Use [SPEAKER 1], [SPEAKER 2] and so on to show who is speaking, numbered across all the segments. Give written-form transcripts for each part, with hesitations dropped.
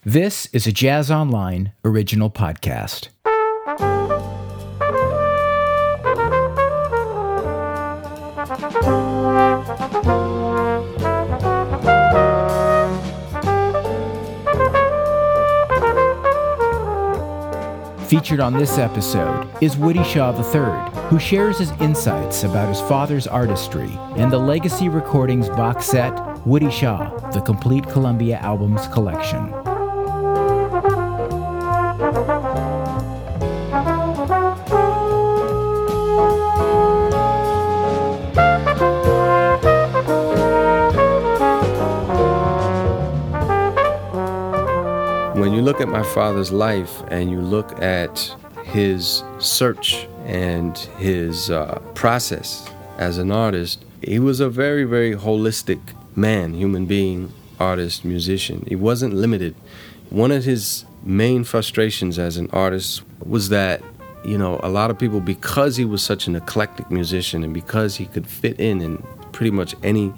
[SPEAKER 1] This is a Jazz Online original podcast. Featured on this episode is Woody Shaw III, who shares his insights about his father's artistry and the Legacy Recordings box set, Woody Shaw, The Complete Columbia Albums Collection.
[SPEAKER 2] When you look at my father's life and you look at his search and his process as an artist, he was a very, very holistic man, human being, artist, musician. He wasn't limited. One of his main frustrations as an artist was that, a lot of people, because he was such an eclectic musician and because he could fit in pretty much any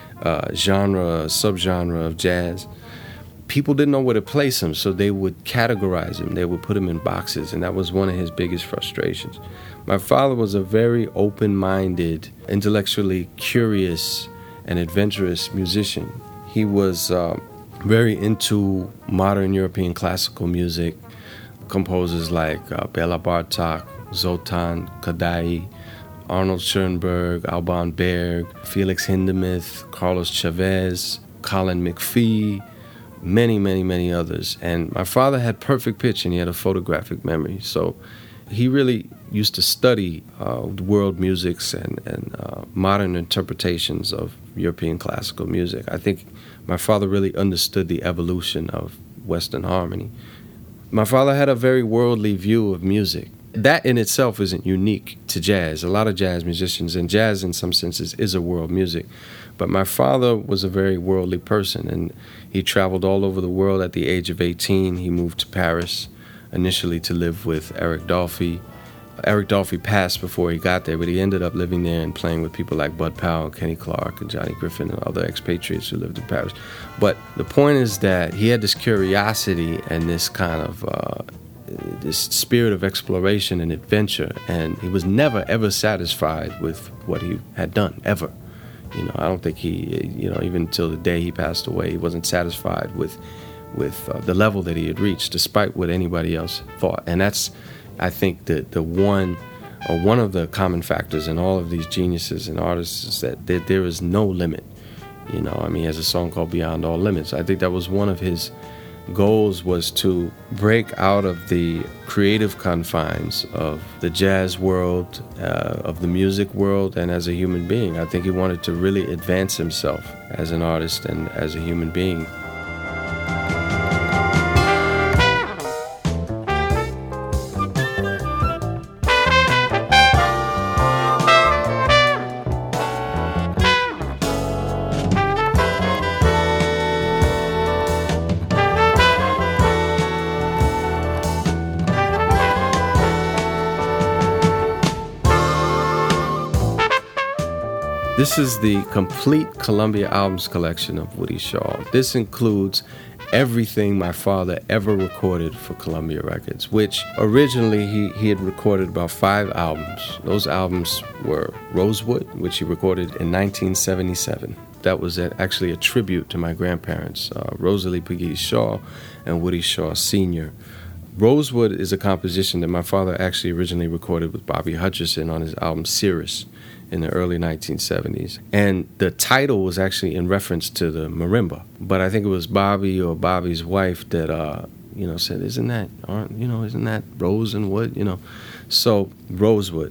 [SPEAKER 2] genre, subgenre of jazz, people didn't know where to place him, so they would categorize him. They would put him in boxes, and that was one of his biggest frustrations. My father was a very open-minded, intellectually curious, and adventurous musician. He was very into modern European classical music, composers like Bela Bartok, Zoltan Kodály, Arnold Schoenberg, Alban Berg, Felix Hindemith, Carlos Chavez, Colin McPhee, many, many, many others. And my father had perfect pitch and he had a photographic memory. So he really used to study world musics and modern interpretations of European classical music. I think my father really understood the evolution of Western harmony. My father had a very worldly view of music. That in itself isn't unique to jazz. A lot of jazz musicians, and jazz in some senses is a world music. But my father was a very worldly person, and he traveled all over the world. At the age of 18, he moved to Paris, initially to live with Eric Dolphy. Eric Dolphy passed before he got there, but he ended up living there and playing with people like Bud Powell, Kenny Clarke, and Johnny Griffin, and other expatriates who lived in Paris. But the point is that he had this curiosity and this kind of this spirit of exploration and adventure, and he was never, ever satisfied with what he had done, ever. I don't think he, even until the day he passed away, he wasn't satisfied with the level that he had reached, despite what anybody else thought. And that's, I think, the one of the common factors in all of these geniuses and artists is that there is no limit. He has a song called Beyond All Limits. I think that was one of his goals, was to break out of the creative confines of the jazz world, of the music world, and as a human being. I think he wanted to really advance himself as an artist and as a human being. This is the Complete Columbia Albums Collection of Woody Shaw. This includes everything my father ever recorded for Columbia Records, which originally he had recorded about 5 albums. Those albums were Rosewood, which he recorded in 1977. That was actually a tribute to my grandparents, Rosalie Pegues Shaw and Woody Shaw Sr. Rosewood is a composition that my father actually originally recorded with Bobby Hutcherson on his album Cirrus in the early 1970s. And the title was actually in reference to the marimba. But I think it was Bobby or Bobby's wife that, said, isn't that Rose and Wood? So Rosewood.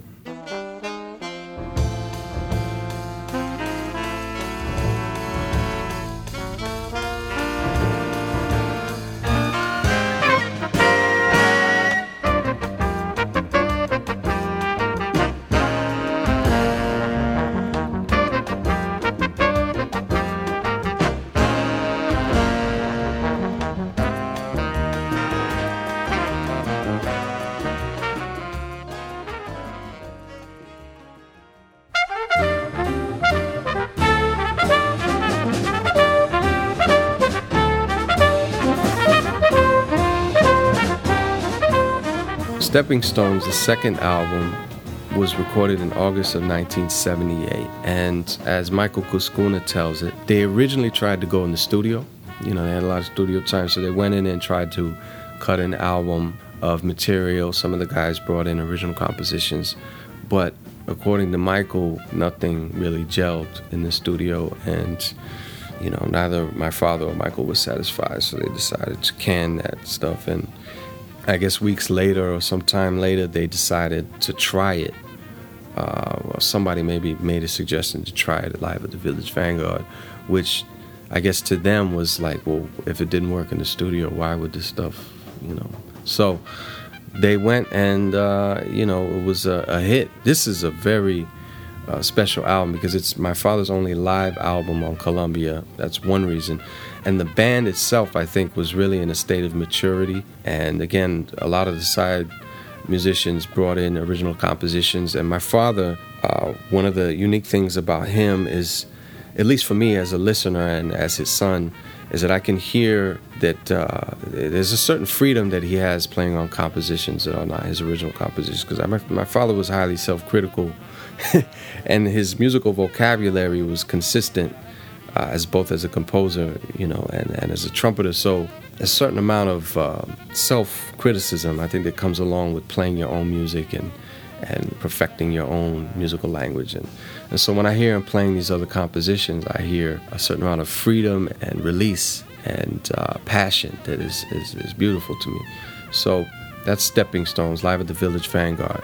[SPEAKER 2] Stepping Stones, the second album, was recorded in August of 1978. And as Michael Kuskuna tells it, they originally tried to go in the studio. They had a lot of studio time, so they went in and tried to cut an album of material. Some of the guys brought in original compositions, but according to Michael, nothing really gelled in the studio, and neither my father or Michael was satisfied, so they decided to can that stuff. And I guess weeks later or sometime later, they decided to try it. Somebody maybe made a suggestion to try it live at the Village Vanguard, which I guess to them was like, well, if it didn't work in the studio, why would this stuff, So they went and, it was a hit. This is a very special album because it's my father's only live album on Columbia. That's one reason. And the band itself, I think, was really in a state of maturity. And again, a lot of the side musicians brought in original compositions. And my father, one of the unique things about him is, at least for me as a listener and as his son, is that I can hear that there's a certain freedom that he has playing on compositions that are not his original compositions. Because my father was highly self-critical, and his musical vocabulary was consistent as both as a composer, and as a trumpeter. So a certain amount of self-criticism, I think, that comes along with playing your own music and perfecting your own musical language. And so when I hear him playing these other compositions, I hear a certain amount of freedom and release and passion that is beautiful to me. So that's Stepping Stones, live at the Village Vanguard.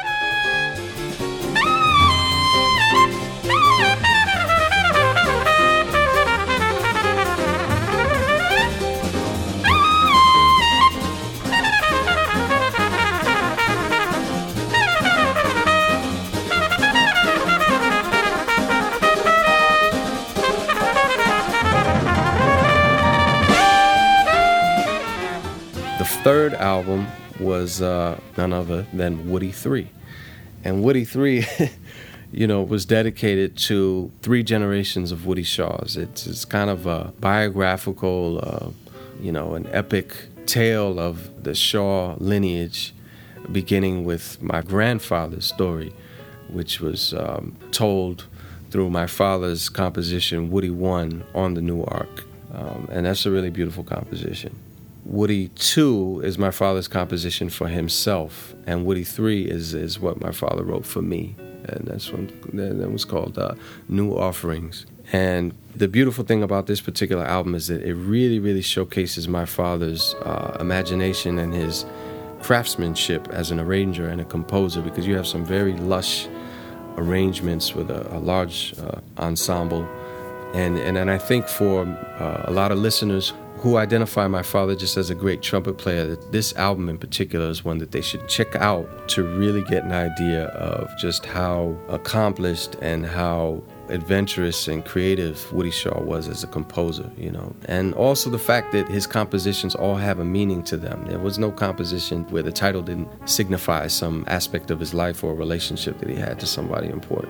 [SPEAKER 2] Third album was none other than Woody 3. And Woody 3, was dedicated to 3 generations of Woody Shaws. It's kind of a biographical, an epic tale of the Shaw lineage, beginning with my grandfather's story, which was told through my father's composition, Woody 1, on the New Ark. And that's a really beautiful composition. Woody 2 is my father's composition for himself, and Woody 3 is what my father wrote for me, and that was called New Offerings. And the beautiful thing about this particular album is that it really, really showcases my father's imagination and his craftsmanship as an arranger and a composer, because you have some very lush arrangements with a large ensemble. And I think for a lot of listeners who identify my father just as a great trumpet player, that this album in particular is one that they should check out to really get an idea of just how accomplished and how adventurous and creative Woody Shaw was as a composer, And also the fact that his compositions all have a meaning to them. There was no composition where the title didn't signify some aspect of his life or a relationship that he had to somebody important.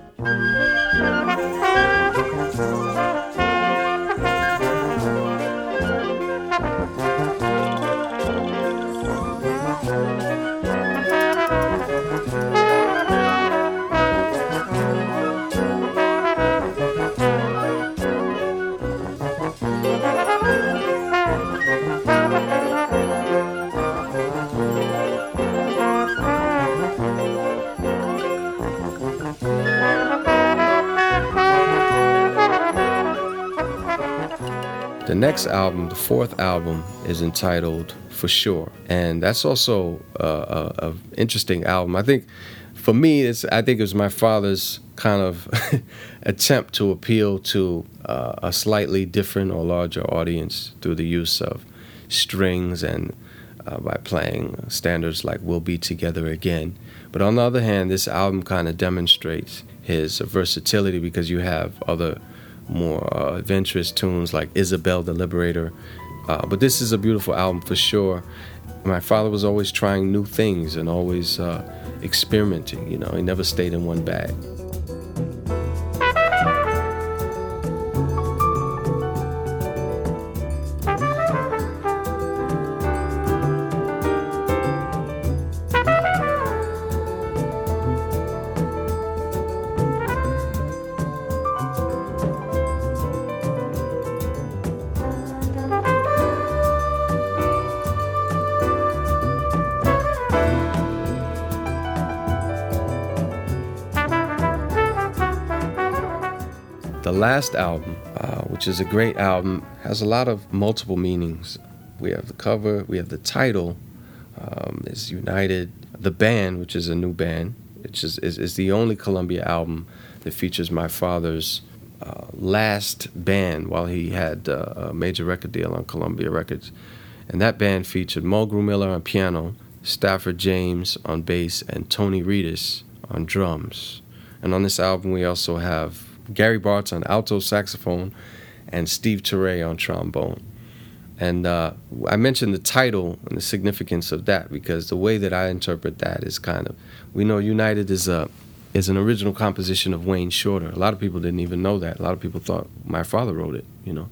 [SPEAKER 2] The next album, the fourth album, is entitled For Sure, and that's also a interesting album. I think, for me, I think it was my father's kind of attempt to appeal to a slightly different or larger audience through the use of strings and by playing standards like We'll Be Together Again. But on the other hand, this album kind of demonstrates his versatility, because you have other more adventurous tunes like Isabel the Liberator. But this is a beautiful album for sure. My father was always trying new things and always experimenting. He never stayed in one bag. last album, which is a great album, has a lot of multiple meanings. We have the cover, we have the title, is United. The band, which is a new band, which is the only Columbia album that features my father's last band while he had a major record deal on Columbia Records. And that band featured Mulgrew Miller on piano, Stafford James on bass, and Tony Reedus on drums. And on this album, we also have Gary Bartz on alto saxophone and Steve Turre on trombone. And I mentioned the title and the significance of that because the way that I interpret that is kind of, we know United is an original composition of Wayne Shorter. A lot of people didn't even know that. A lot of people thought my father wrote it, you know.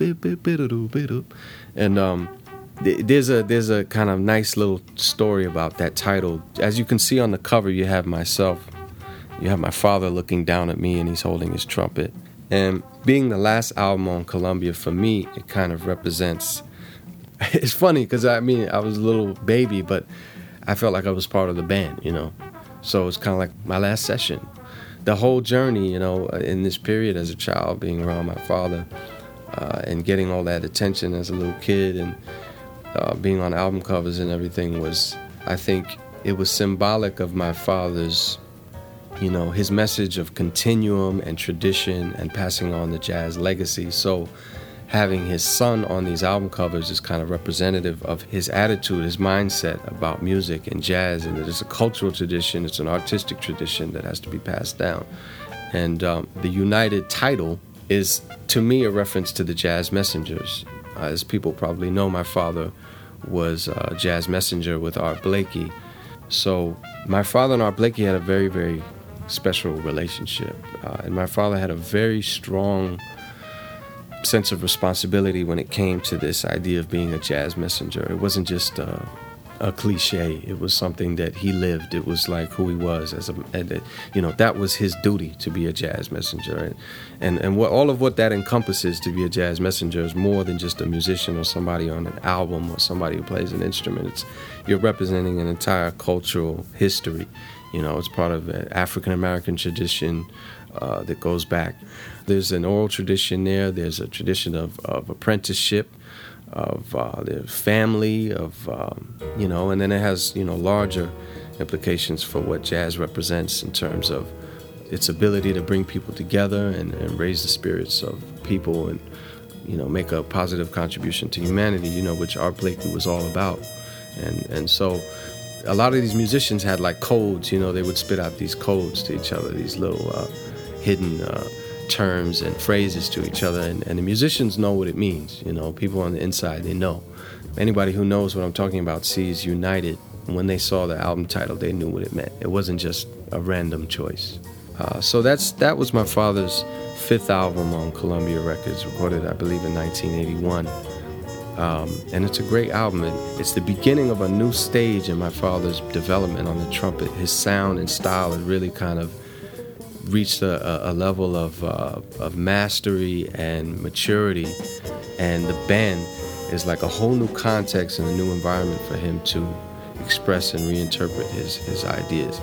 [SPEAKER 2] And there's a kind of nice little story about that title. As you can see on the cover, you have my father looking down at me and he's holding his trumpet. And being the last album on Columbia, for me, it kind of represents... It's funny because, I was a little baby, but I felt like I was part of the band, you know. So it's kind of like my last session. The whole journey, you know, in this period as a child, being around my father and getting all that attention as a little kid and being on album covers and everything was, I think, it was symbolic of my father's, you know, his message of continuum and tradition and passing on the jazz legacy. So having his son on these album covers is kind of representative of his attitude, his mindset about music and jazz, and that it's a cultural tradition, it's an artistic tradition that has to be passed down. And the United title is, to me, a reference to the Jazz Messengers. As people probably know, my father was a jazz messenger with Art Blakey. So my father and Art Blakey had a very, very special relationship. And my father had a very strong sense of responsibility when it came to this idea of being a jazz messenger. It wasn't just a cliche. It was something that he lived. It was like who he was that was his duty, to be a jazz messenger. And what all of what that encompasses, to be a jazz messenger, is more than just a musician or somebody on an album or somebody who plays an instrument. You're representing an entire cultural history. You know, it's part of an African-American tradition that goes back. There's an oral tradition there. There's a tradition of apprenticeship, of their family, and then it has, larger implications for what jazz represents in terms of its ability to bring people together and raise the spirits of people and, make a positive contribution to humanity, which Art Blakey was all about. And so a lot of these musicians had like codes, they would spit out these codes to each other, these little hidden terms and phrases to each other, and the musicians know what it means. People on the inside, they know. Anybody who knows what I'm talking about sees United. When they saw the album title, they knew what it meant. It wasn't just a random choice. So that was my father's fifth album on Columbia Records, recorded, I believe, in 1981. And it's a great album. It's the beginning of a new stage in my father's development on the trumpet. His sound and style had really kind of reached a level of mastery and maturity, and the band is like a whole new context and a new environment for him to express and reinterpret his ideas.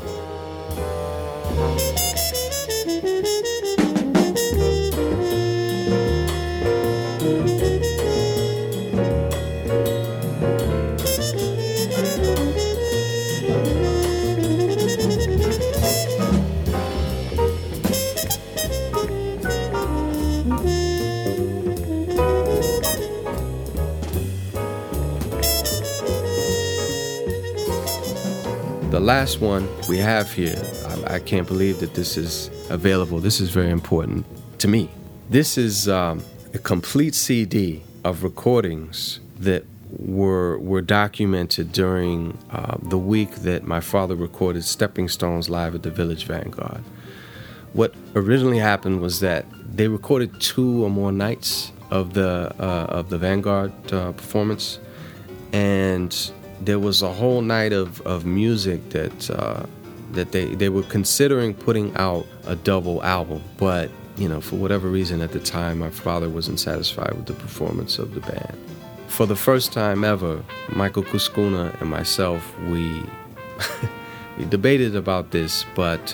[SPEAKER 2] The last one we have here, I can't believe that this is available. This is very important to me. This is a complete CD of recordings that were documented during the week that my father recorded Stepping Stones live at the Village Vanguard. What originally happened was that they recorded 2 or more nights of the Vanguard performance, and there was a whole night of music that they were considering putting out a double album, but for whatever reason at the time my father wasn't satisfied with the performance of the band. For the first time ever, Michael Kuskuna and myself, we debated about this, but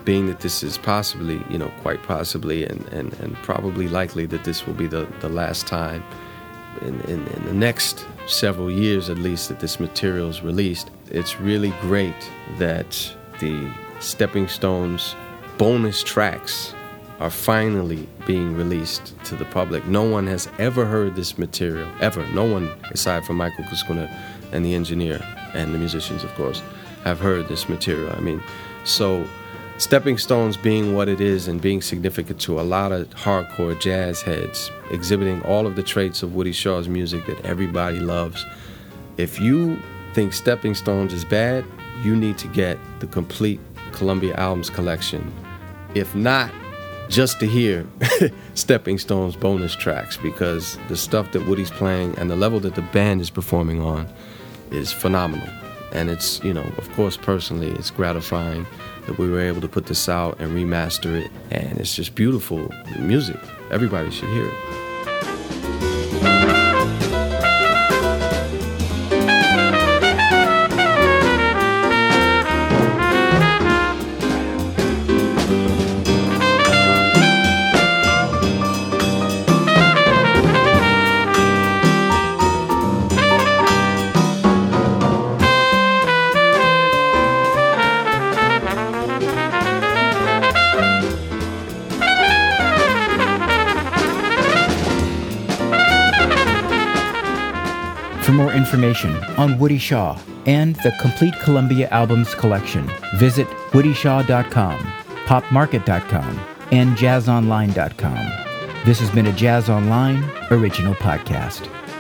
[SPEAKER 2] being that this is possibly, quite possibly and probably likely that this will be the last time in the next several years at least that this material is released, it's really great that the Stepping Stones bonus tracks are finally being released to the public. No one has ever heard this material, ever. No one, aside from Michael Kuskuna and the engineer and the musicians, of course, have heard this material. So Stepping Stones being what it is and being significant to a lot of hardcore jazz heads, exhibiting all of the traits of Woody Shaw's music that everybody loves. If you think Stepping Stones is bad, you need to get the complete Columbia Albums collection. If not, just to hear Stepping Stones bonus tracks, because the stuff that Woody's playing and the level that the band is performing on is phenomenal. And it's, of course, personally, it's gratifying that we were able to put this out and remaster it. And it's just beautiful music. Everybody should hear it.
[SPEAKER 1] For more information on Woody Shaw and the complete Columbia Albums collection, visit woodyshaw.com, popmarket.com, and jazzonline.com. This has been a Jazz Online original podcast.